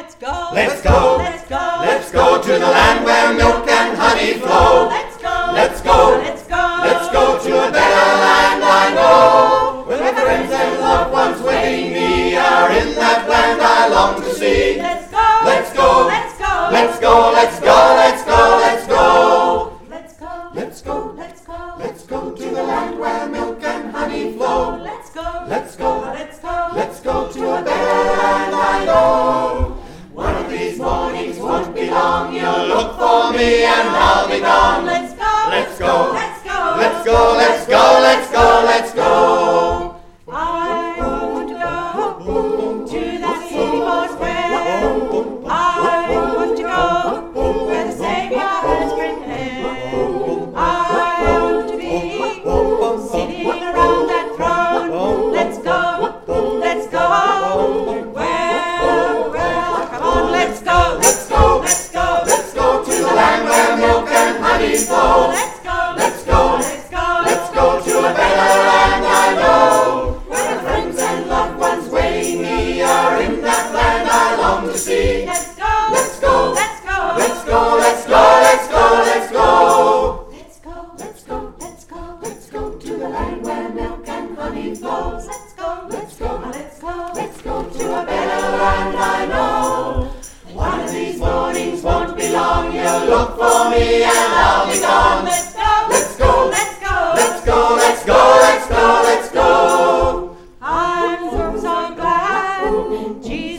Let's go. Let's go. Let's go. Let's go to the land where milk and honey flow. Let's go. Let's go. Let's go. Let's go to a better land I know. Where friends and loved ones waiting me are in that land I long to see. Let's go. Let's go. Let's go. Let's go. Let's go. Let's go. Let's go. Let's go. Let's go. Let's go. Let's go to the land where milk and honey flow. Let's go. Let's go. Let's go. Let's go to a better land I know. One of these mornings won't be long. You'll look for me and I'll be gone. Let's go. Let's go. Let's go. Let's go. Let's go. Let's go. Let's go. I want to go to that city for square. I want to go where the Savior has prepared. I want to be sitting around that throne. Let's go. Let's go. Well, come on, let's go. Let's go. Let's go. Let's go to the land where milk and honey flow. Let's go. Let's go. Let's go. Let's go to a better land I know. Where friends and loved ones waiting me are in that land I long to see. Let's go. Let's go. Let's go. Let's go. Let's go. Let's go. Let's go. Let's go. Let's go. Let's go. Let's go to the land where milk and honey flows. Let's go. Let's go. Let's go. Let's go to a better land I know. One of these mornings won't be long. You'll look for me and I'll be gone. Let's go. Let's go. Let's go. Let's go. Let's go. Let's go. Let's go. I'm so glad Jesus